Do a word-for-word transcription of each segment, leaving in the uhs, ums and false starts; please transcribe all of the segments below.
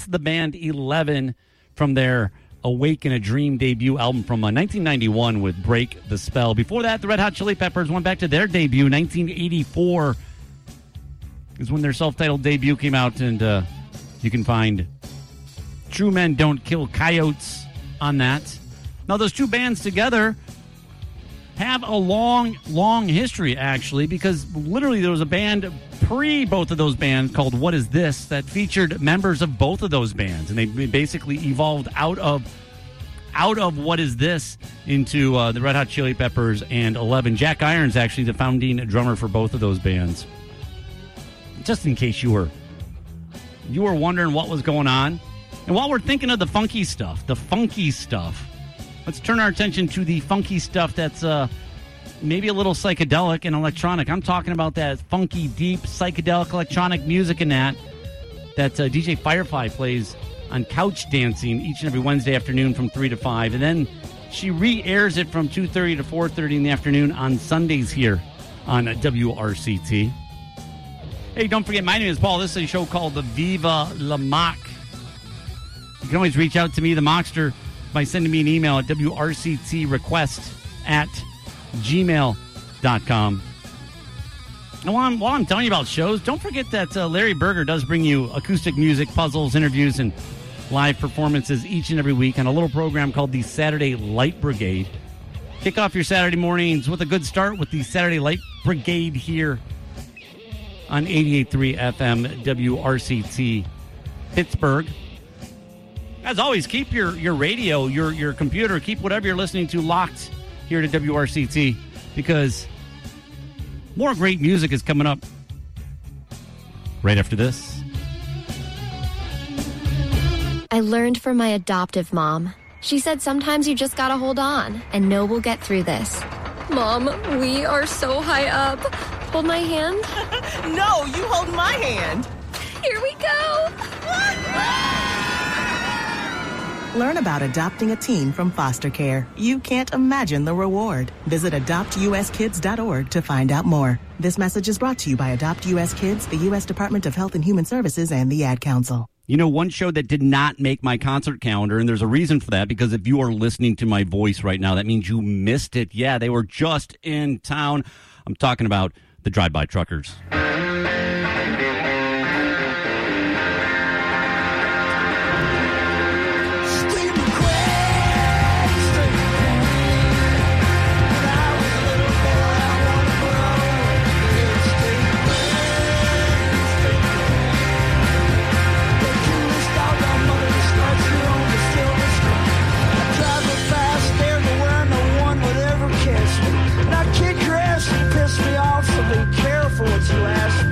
the band eleven from their Awake in a Dream debut album from uh, nineteen ninety-one with Break the Spell. Before that, the Red Hot Chili Peppers went back to their debut. nineteen eighty-four is when their self-titled debut came out, and uh, you can find True Men Don't Kill Coyotes on that. Now, those two bands together have a long, long history, actually, because literally there was a band pre both of those bands called What Is This that featured members of both of those bands, and they basically evolved out of out of What Is This into uh, the Red Hot Chili Peppers and Eleven. Jack Irons actually the founding drummer for both of those bands. Just in case you were you were wondering what was going on, and while we're thinking of the funky stuff, the funky stuff. Let's turn our attention to the funky stuff that's uh, maybe a little psychedelic and electronic. I'm talking about that funky, deep, psychedelic electronic music and that that uh, D J Firefly plays on Couch Dancing each and every Wednesday afternoon from three to five. And then she re-airs it from two thirty to four thirty in the afternoon on Sundays here on W R C T. Hey, don't forget, my name is Paul. This is a show called the Viva La Mock. You can always reach out to me, the Mockster, by sending me an email at W R C T request at gmail dot com. And while I'm, while I'm telling you about shows, don't forget that uh, Larry Berger does bring you acoustic music, puzzles, interviews, and live performances each and every week on a little program called the Saturday Light Brigade. Kick off your Saturday mornings with a good start with the Saturday Light Brigade here on eighty-eight point three F M W R C T Pittsburgh. As always, keep your, your radio, your, your computer, keep whatever you're listening to locked here to W R C T, because more great music is coming up right after this. I learned from my adoptive mom. She said sometimes you just gotta hold on and know we'll get through this. Mom, we are so high up. Hold my hand. No, you hold my hand. Here we go. Learn about adopting a teen from foster care. You can't imagine the reward. Visit adopt u s kids dot org to find out more. This message is brought to you by Adopt U S Kids, the U S Department of Health and Human Services, and the Ad Council. You know, one show that did not make my concert calendar, and there's a reason for that, because if you are listening to my voice right now, that means you missed it. Yeah, they were just in town. I'm talking about the Drive-By Truckers. Piss me off, so be careful what you ask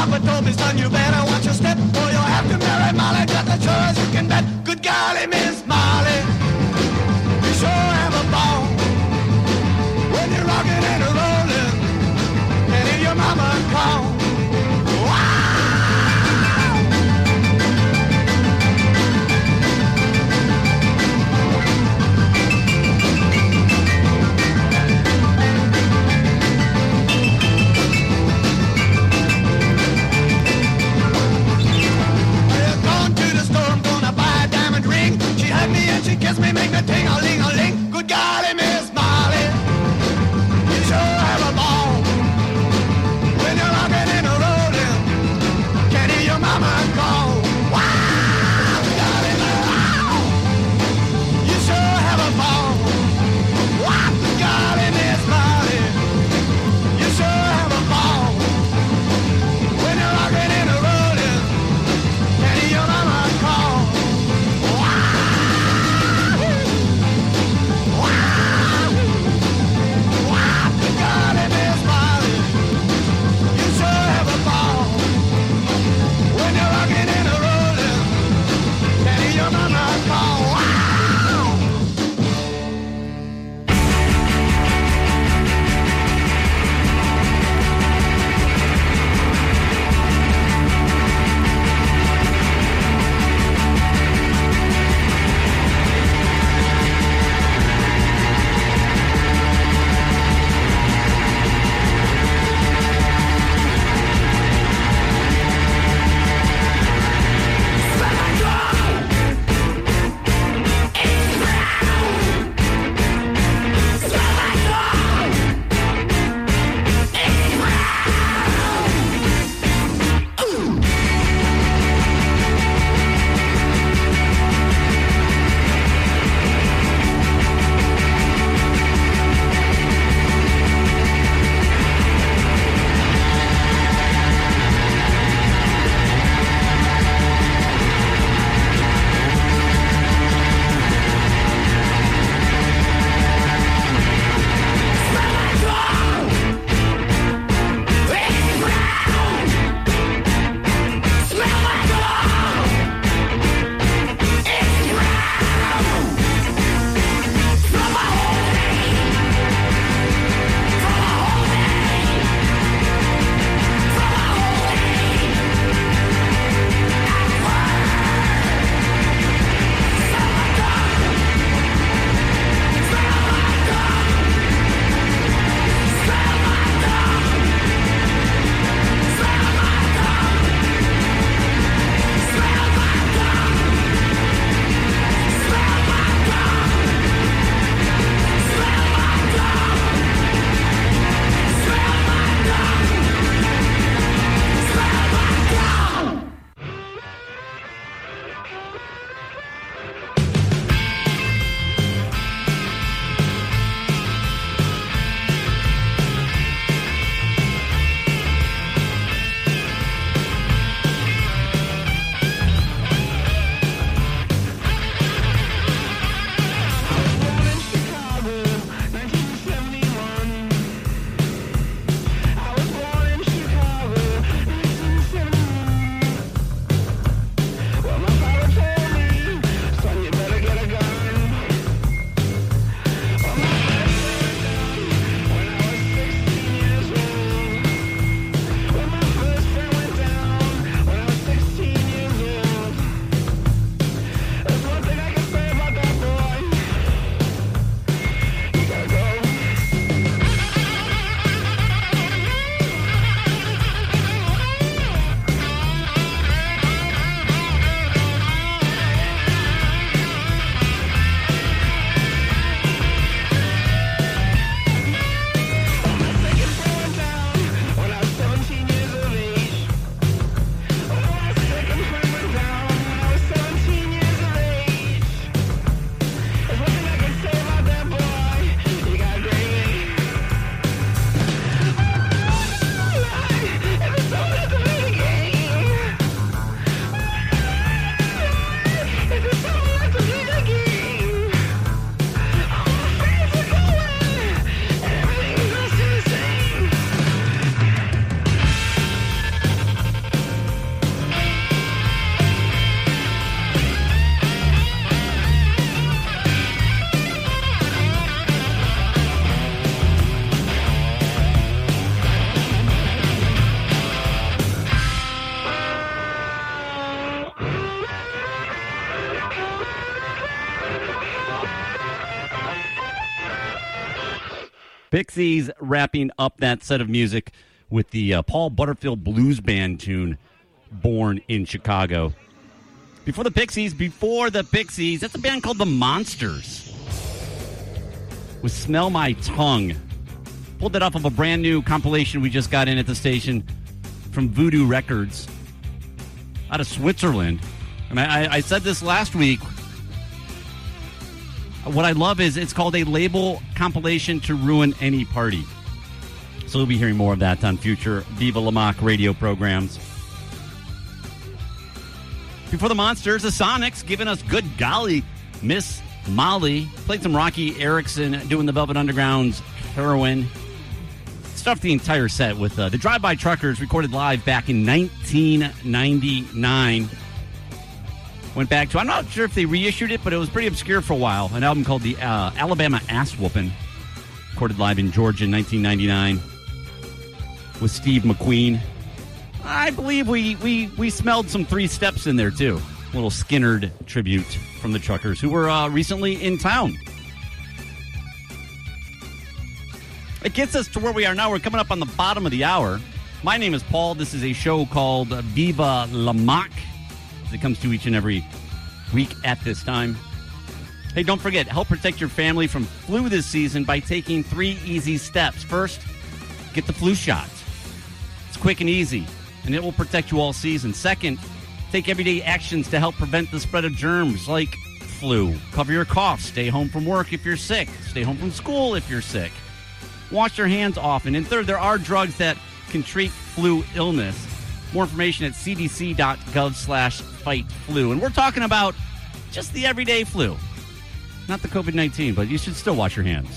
Papa told me, son, you better watch your step, or you'll have to marry Molly, just as sure as you can bet. Good golly, Miss Molly, you sure have a ball when you're rocking and rolling, and hear your mama call. Pixies wrapping up that set of music with the uh, Paul Butterfield Blues Band tune, Born in Chicago. Before the Pixies, before the Pixies, that's a band called The Monsters with Smell My Tongue. Pulled that off of a brand new compilation we just got in at the station from Voodoo Records out of Switzerland. And I, I said this last week. What I love is it's called a label compilation to ruin any party. So we'll be hearing more of that on future Viva La Mock radio programs. Before the Monsters, the Sonics giving us Good Golly, Miss Molly. Played some Rocky Erickson doing the Velvet Underground's Heroin. Stuffed the entire set with uh, the Drive-By Truckers, recorded live back in nineteen ninety-nine. Went back to, I'm not sure if they reissued it, but it was pretty obscure for a while. An album called the uh, Alabama Ass Whoopin', recorded live in Georgia in nineteen ninety-nine with Steve McQueen. I believe we, we, we smelled some Three Steps in there, too. A little Skinnerd tribute from the Truckers, who were uh, recently in town. It gets us to where we are now. We're coming up on the bottom of the hour. My name is Paul. This is a show called Viva La Mock. It comes to each and every week at this time. Hey, don't forget, help protect your family from flu this season by taking three easy steps. First, get the flu shot. It's quick and easy, and it will protect you all season. Second, take everyday actions to help prevent the spread of germs like flu. Cover your cough. Stay home from work if you're sick. Stay home from school if you're sick. Wash your hands often. And third, there are drugs that can treat flu illness. More information at cdc.gov slash fight flu. And we're talking about just the everyday flu. Not the covid nineteen, but you should still wash your hands.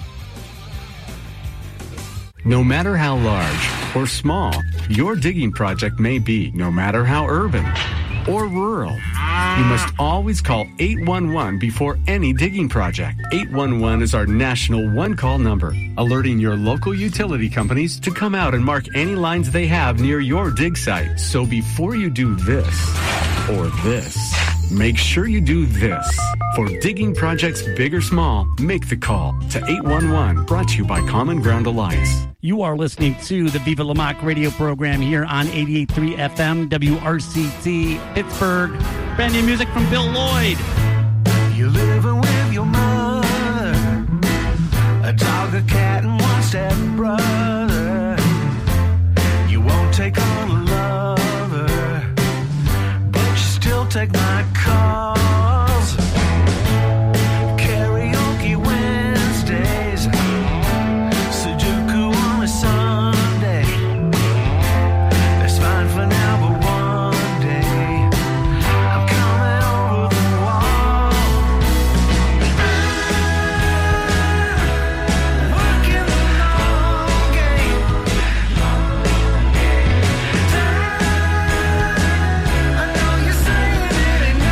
No matter how large or small your digging project may be, no matter how urban or rural, you must always call eight one one before any digging project. eight one one is our national one-call number, alerting your local utility companies to come out and mark any lines they have near your dig site. So before you do this or this, make sure you do this. For digging projects big or small, make the call to eight one one, brought to you by Common Ground Alliance. You are listening to the Viva La Mock radio program here on eighty-eight point three F M, W R C T, Pittsburgh. Brand new music from Bill Lloyd. You're living with your mother, a dog, a cat, and one step brother. You won't take on a lover, but you still take my calls. Karaoke Wednesdays, Sudoku on a Sunday. That's fine for now, but one day I'm coming over the wall. Working the long game. I know you're saying it ain't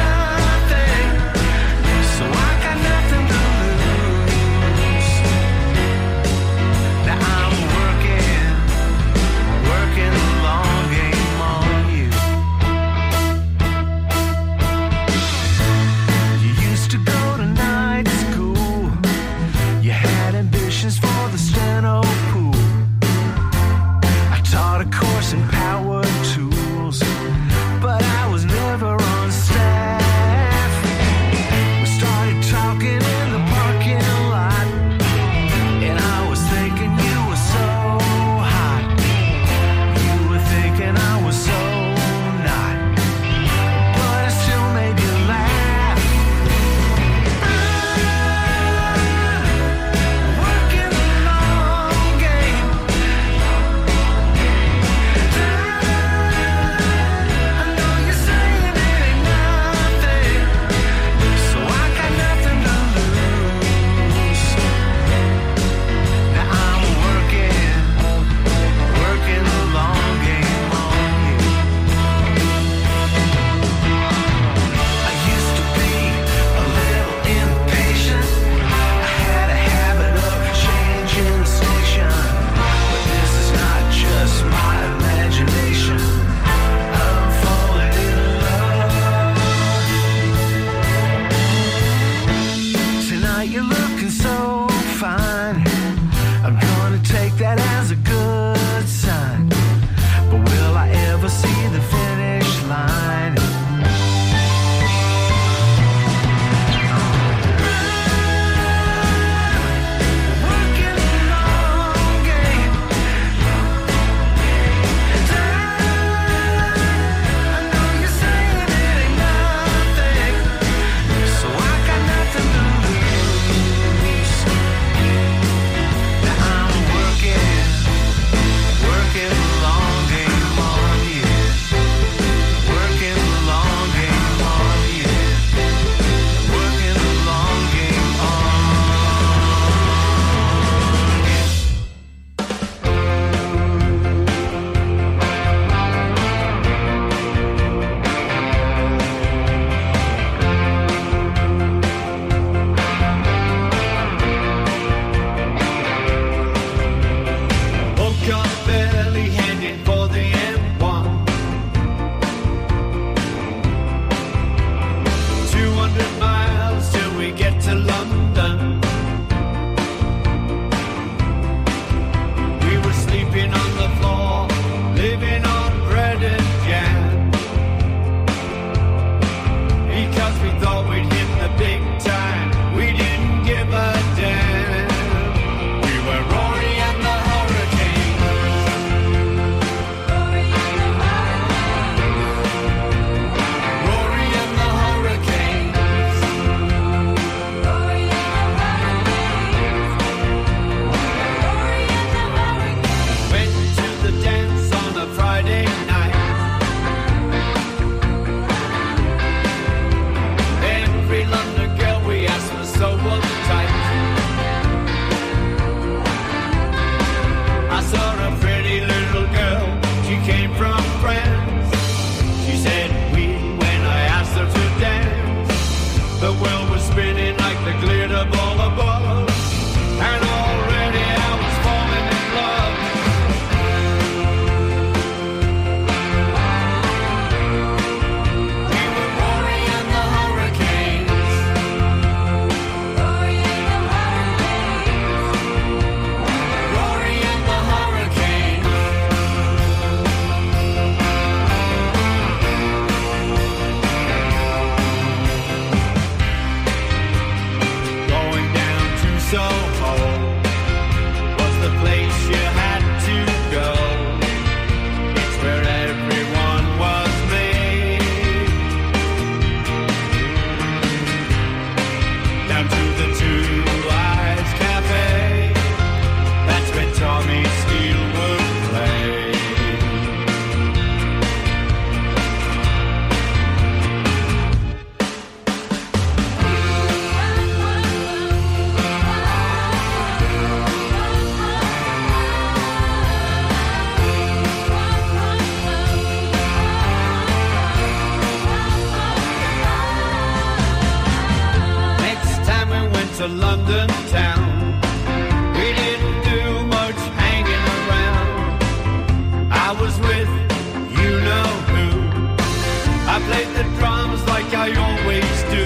to London town. We didn't do much hanging around. I was with you know who. I played the drums like I always do.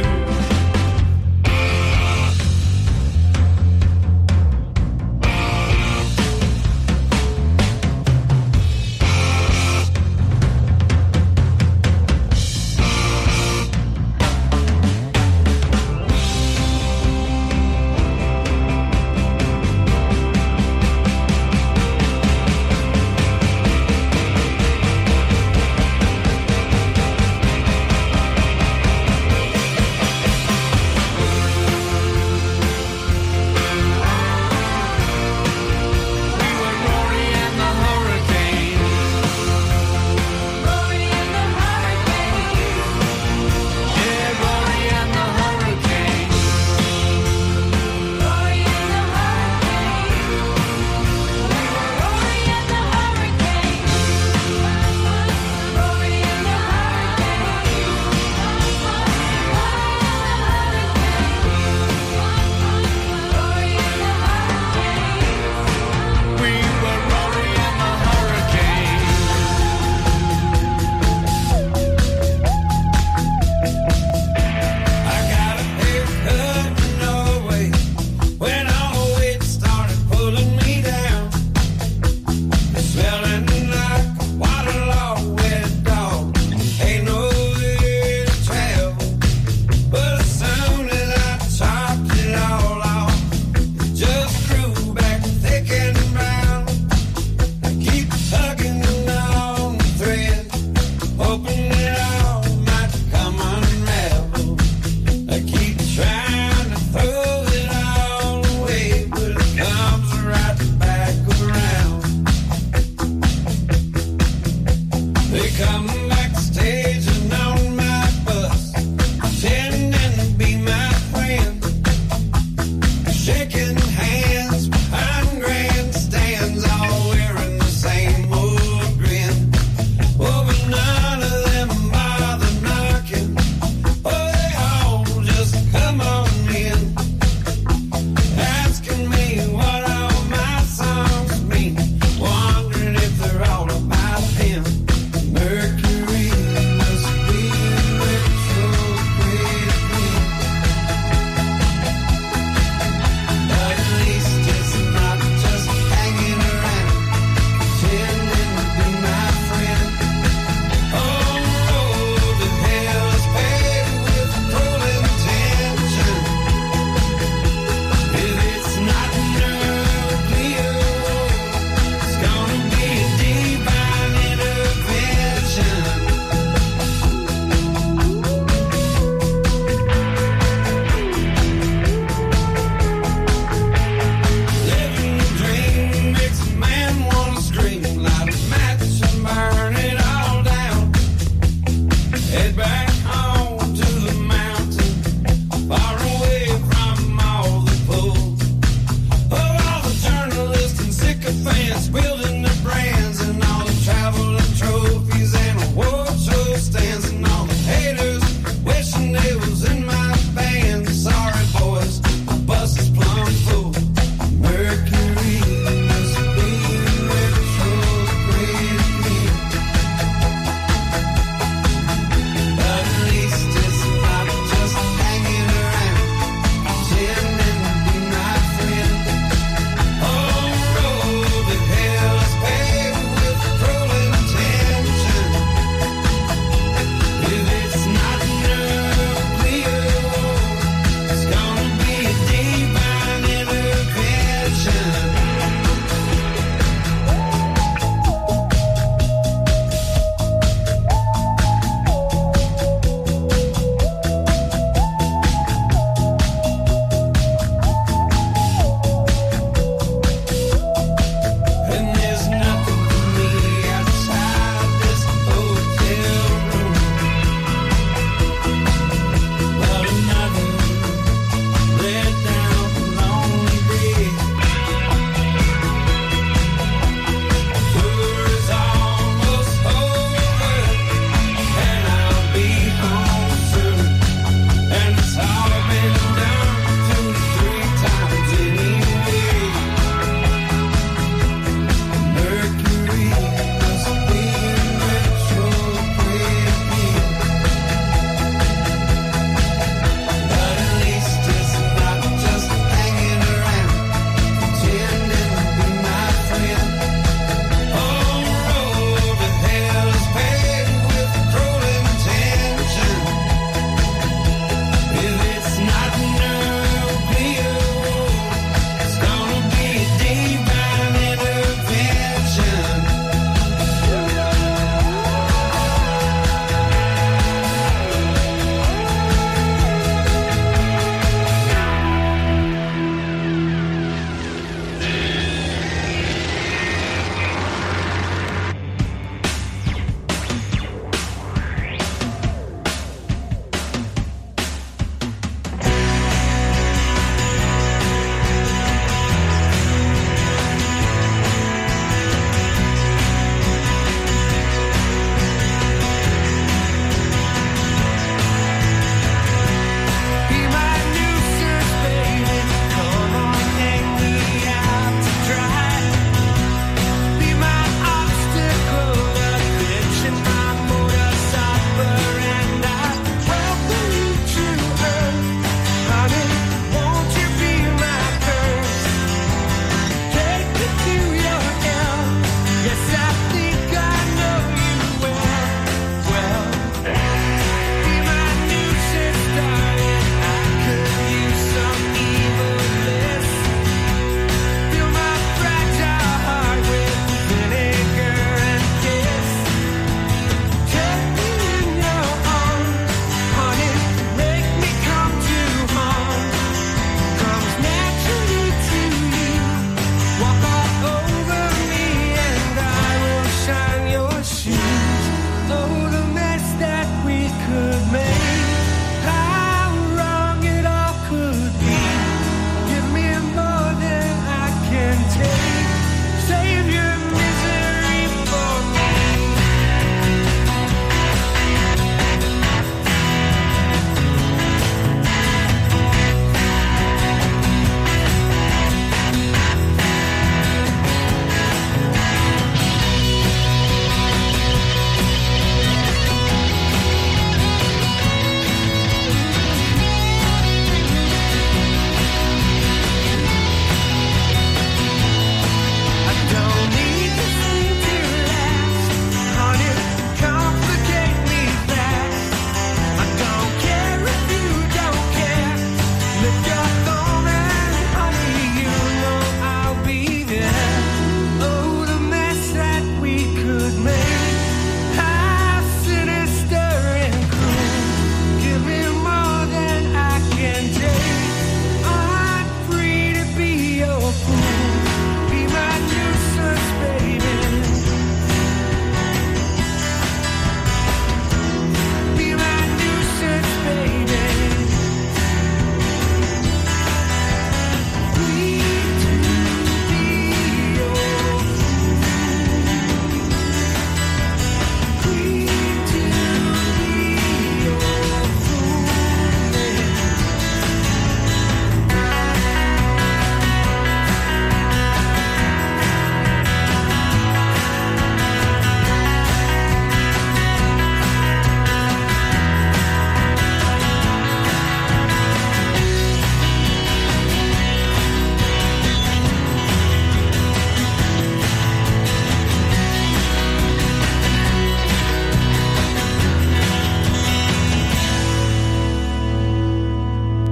Mercury.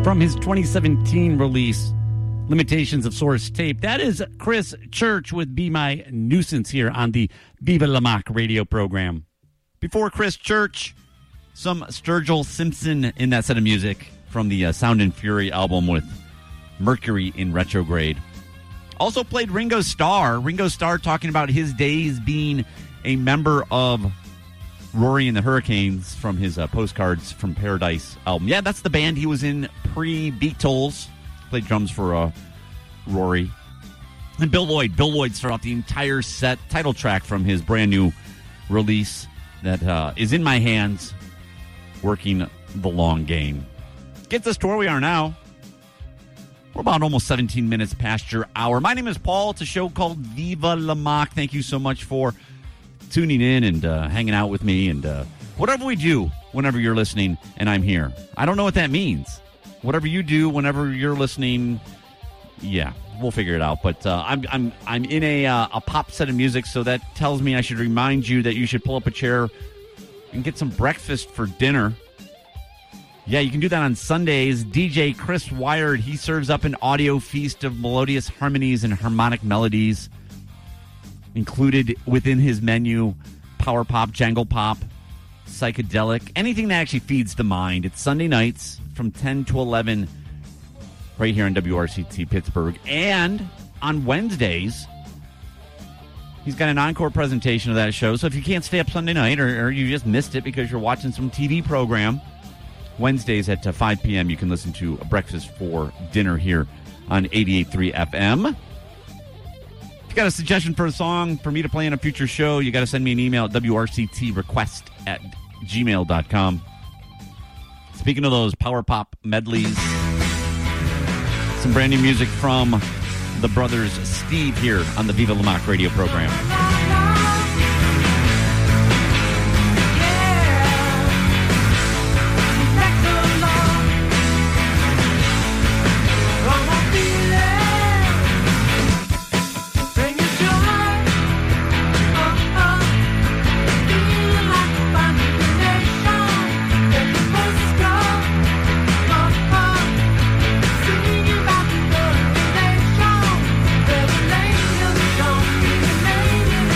from his twenty seventeen release, Limitations of Source Tape. That is Chris Church with Be My Nuisance here on the Viva La Mock radio program. Before Chris Church, some Sturgill Simpson in that set of music from the uh, Sound and Fury album with Mercury in Retrograde. Also played Ringo Starr. Ringo Starr talking about his days being a member of Rory and the Hurricanes from his uh, Postcards from Paradise album. Yeah, that's the band he was in pre-Beatles. Played drums for uh, Rory. And Bill Lloyd. Bill Lloyd started out the entire set, title track from his brand new release that uh, is in my hands, working the long game. Gets us to where we are now. We're about almost seventeen minutes past your hour. My name is Paul. It's a show called Viva La Mock. Thank you so much for tuning in and uh, hanging out with me and uh, whatever we do whenever you're listening and I'm here. I don't know what that means. Whatever you do whenever you're listening, yeah, we'll figure it out. But uh, I'm I'm I'm in a uh, a pop set of music, so that tells me I should remind you that you should pull up a chair and get some breakfast for dinner. Yeah, you can do that on Sundays. D J Chris Wired, he serves up an audio feast of melodious harmonies and harmonic melodies. Included within his menu, power pop, jangle pop, psychedelic, anything that actually feeds the mind. It's Sunday nights from ten to eleven right here on W R C T Pittsburgh. And on Wednesdays, he's got an encore presentation of that show. So if you can't stay up Sunday night or, or you just missed it because you're watching some T V program, Wednesdays at uh, five p.m. you can listen to a Breakfast for Dinner here on eighty-eight point three F M. If you got a suggestion for a song for me to play in a future show, you got to send me an email at W R C T request at gmail dot com. Speaking of those power pop medleys, some brand new music from the brothers Steve here on the Viva La Mock radio program. Revelation,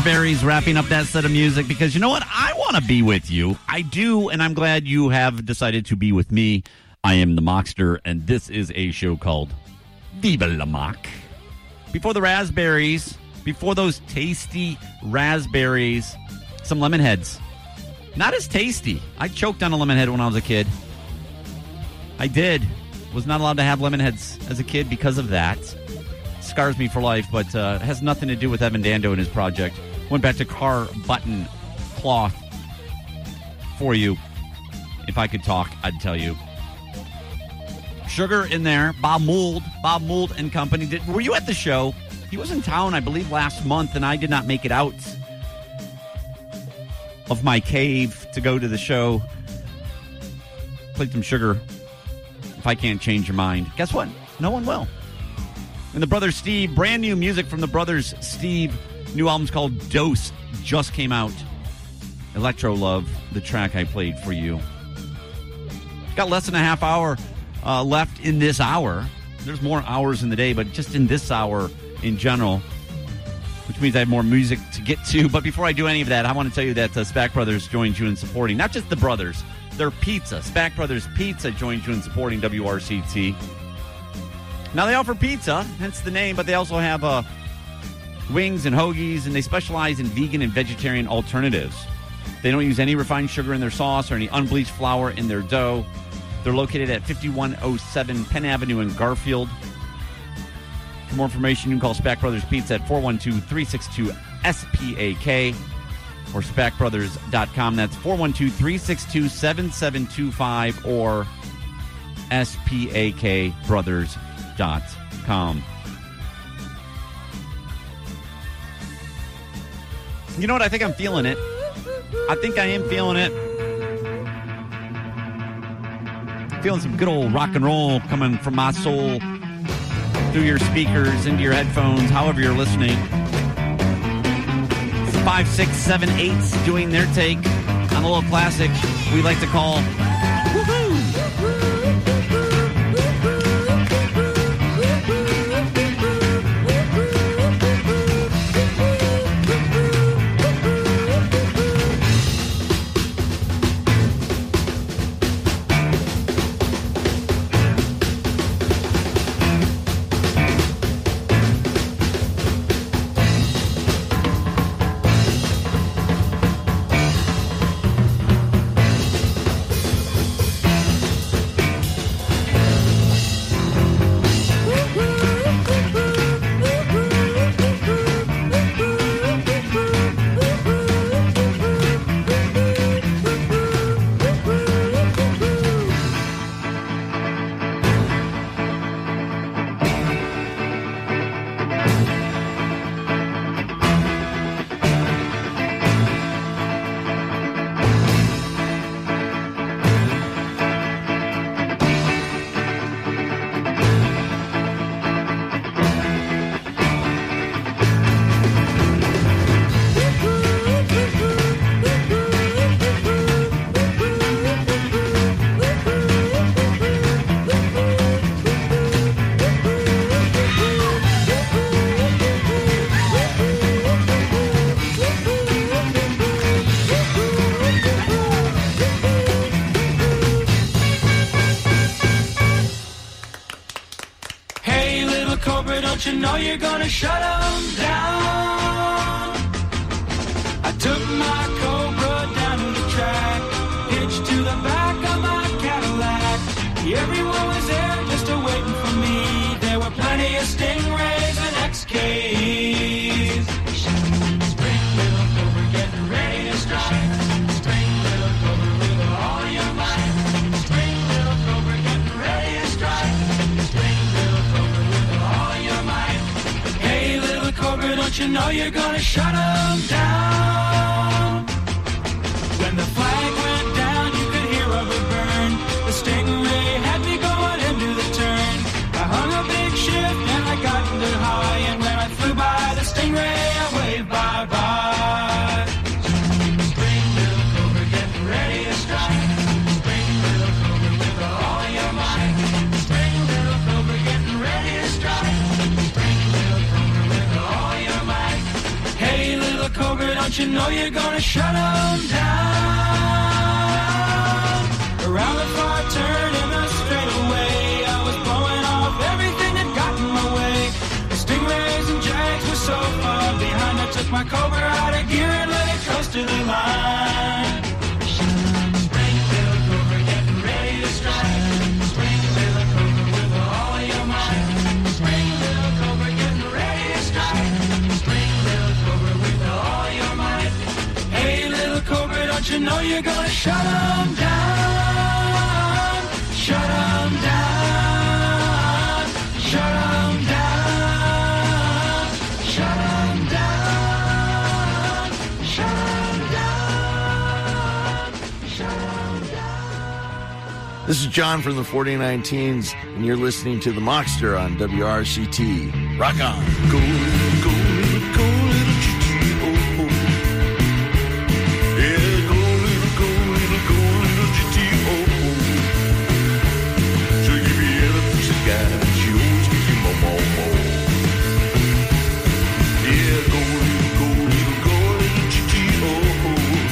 Raspberries wrapping up that set of music because you know what? I want to be with you. I do, and I'm glad you have decided to be with me. I am the Mockster, and this is a show called Viva la Mock. Before the Raspberries, before those tasty raspberries, some lemon heads. Not as tasty. I choked on a lemon head when I was a kid. I did. Was not allowed to have lemon heads as a kid because of that. Scars me for life, but uh, has nothing to do with Evan Dando and his project. Went back to car button cloth for you. If I could talk, I'd tell you. Sugar in there. Bob Mould. Bob Mould and Company. Did, were you at the show? He was in town, I believe, last month, and I did not make it out of my cave to go to the show. Played some Sugar. If I can't change your mind. Guess what? No one will. And the Brothers Steve, brand new music from the Brothers Steve. New album's called Dose, just came out. Electro Love, the track I played for you. Got less than a half hour uh, left in this hour. There's more hours in the day, but just in this hour in general, which means I have more music to get to. But before I do any of that, I want to tell you that uh, SPAC Brothers joined you in supporting, not just the brothers, their pizza. SPAC Brothers Pizza joined you in supporting W R C T. Now, they offer pizza, hence the name, but they also have uh, wings and hoagies, and they specialize in vegan and vegetarian alternatives. They don't use any refined sugar in their sauce or any unbleached flour in their dough. They're located at fifty-one oh seven Penn Avenue in Garfield. For more information, you can call SPAC Brothers Pizza at four one two, three six two, S P A K or spac brothers dot com. That's four one two, three six two, seven seven two five or S P A K brothers dot com. You know what? I think I'm feeling it. I think I am feeling it. Feeling some good old rock and roll coming from my soul through your speakers, into your headphones, however you're listening. Five, six, seven, eights doing their take on a little classic we like to call Woohoo! You know you're gonna shut them down. I took my Cobra down to the track, hitched to the back of my Cadillac. Everyone was there just a waiting for me. There were plenty of Stingrays and X Ks. Spring little Cobra getting ready to strike. Spring little Cobra with all your might. Spring little Cobra getting ready to strike. Spring little Cobra with all your might. Hey little Cobra, don't you know you're gonna shut them down? When the flag went down, you could hear a burn. The Stingray had me going into the turn. I hung a big shift and I got into high, and when I flew by the Stingray, I waved bye-bye. Spring little Cobra getting ready to strike. Spring little Cobra with all your might. Spring little Cobra getting ready to strike. Spring little Cobra with all your might. Hey little Cobra, don't you know you're gonna shut them down? Around the far turn in the straightaway, I was blowing off everything that got in my way. The Stingrays and Jags were so far behind, I took my Cobra out of gear and let it coast to the line. Spring-Filled Cobra getting ready to strike. Spring-Filled Cobra with all your might. Spring-Filled Cobra getting ready to strike. Spring-Filled Cobra with all your might. Hey, little Cobra, don't you know you're gonna shut them down? Shut them down. Shut them down. Shut them down. Shut them down. Shut them down. This is John from the forty-nine Teens, and you're listening to The Mockster on W R C T. Rock on. Go, little, go, little, go, little, G-G, oh, oh. Yeah, go, little, go, little, go, little, G-G, oh, oh. She'll give you everything she's got, and she always gives you more, more, more. Yeah, go, little, go, little, go, little, G-G, oh, oh.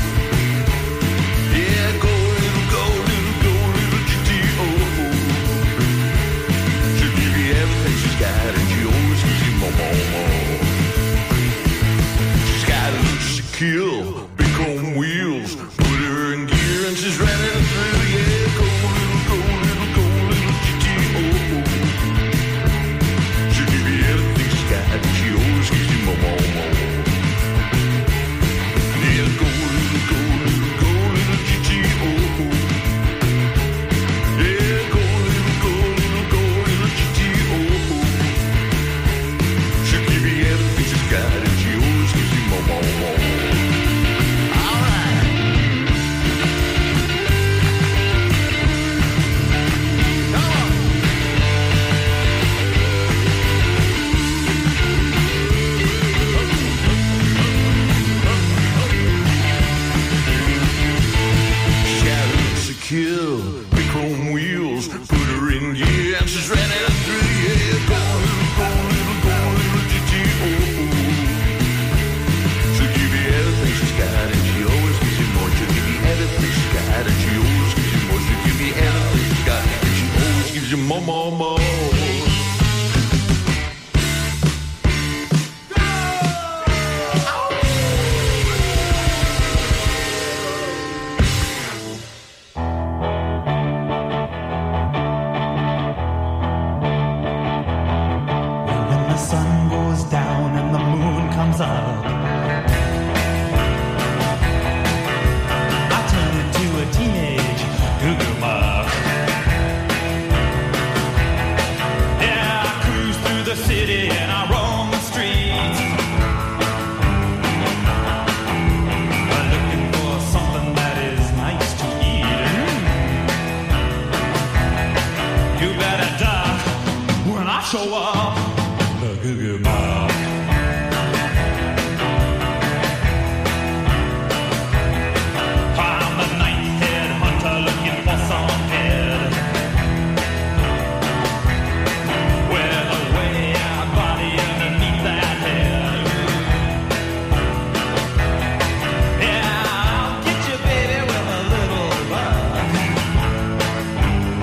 Yeah, go, little, go, little, go, little, G-G, oh, oh. She'll give you everything she's got, and she always gives you more, more, more. She's got a loose to kill, big chrome wheels, put her in gear, and she's running through. Yeah, go, little, go, little, go, little, G-G, oh, oh. She'll give you everything she's got, and she always gives you more, more, more. Yeah, go, little, go, little, go, little, G-G, oh, oh. Yeah, go, little, go, little, go, little, G-G, oh, oh. She'll give you everything she's got, and she always gives you more, more, more. All right. Come on. She's got looks to kill, big chrome wheels, put her in gear, and she's running through. Yeah, go, little, go, little, go, little, G-G, oh, oh. She'll give you everything she's got, and she always gives you more. She'll give you everything she's got, and she always gives you more. She'll give you everything she's got, and she always gives you more, more, more. When the sun goes down and the moon comes up, I turn into a teenage goo-goo muff. Yeah, I cruise through the city and I roam the streets, looking for something that is nice to eat. You better duck when I show up. The goo-goo muff. I'm the night-head hunter looking for some head with a way-out body underneath that head. Yeah, I'll get you, baby, with a little bug,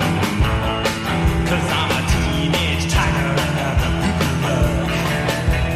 'cause I'm a teenage tiger and a goo-goo bug.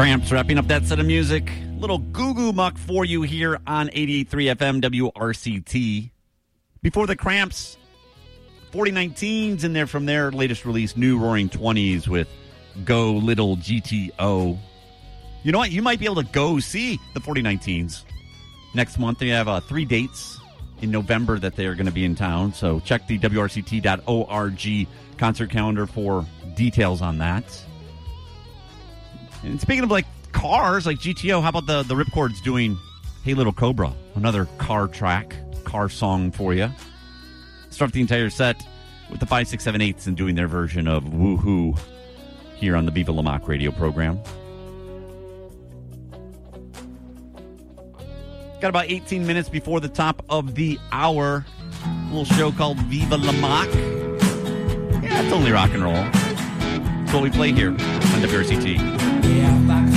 Cramps wrapping up that set of music. Little Goo Goo Muck for you here on eighty-eight point three F M W R C T. Before the Cramps, forty nineteens in there from their latest release, New Roaring Twenties with Go Little G T O. You know what? You might be able to go see the forty nineteens next month. They have uh, three dates in November that they're going to be in town. So check the W R C T dot org concert calendar for details on that. And speaking of like cars, like G T O, how about the, the Ripcords doing Hey Little Cobra, another car track, car song for you. Start the entire set with the five six seven eights and doing their version of Woohoo here on the Viva La Mock radio program. Got about eighteen minutes before the top of the hour. A little show called Viva La Mock. Yeah, it's only rock and roll. That's what we play here on W R C T. Yeah,